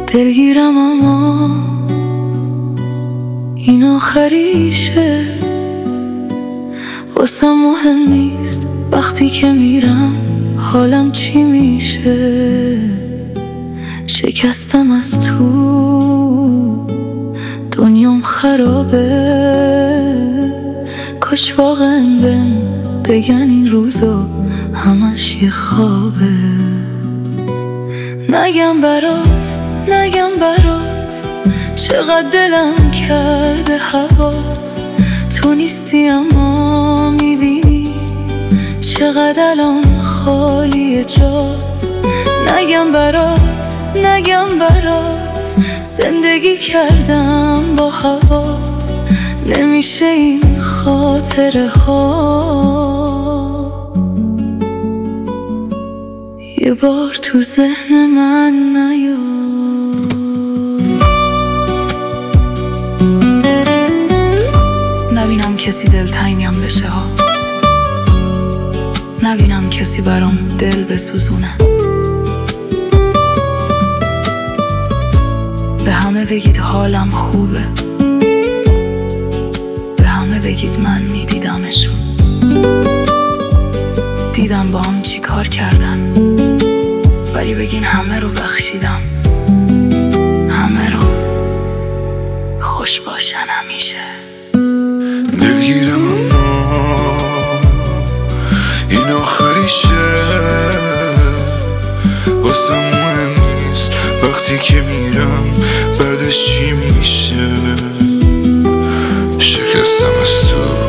دلگیرم اما این آخریشه، واسم مهم نیست وقتی که میرم حالم چی میشه. شکستم از تو، دنیام خرابه، کاش واقعا بهم بگن این روزا همش یه خوابه. نگم برات چقدر دلم کرده هوات، تو نیستی اما میبینی چقدر الان خالی جات. نگم برات زندگی کردم با هوات، نمیشه این خاطره ها یه بار تو ذهن من نیا. نبینم کسی دلتنگم بشه ها، نبینم کسی برام دل بسوزونه. به همه بگید حالم خوبه، به همه بگید من میدیدمشون، دیدم با هم چی کار کردن، ولی بگین همه رو بخشیدم، همه رو خوش باشن همیشه. دلگیرم اما این آخریشه، واسه مهم نیست وقتی که میرم بعدش چی میشه. شکستم از تو،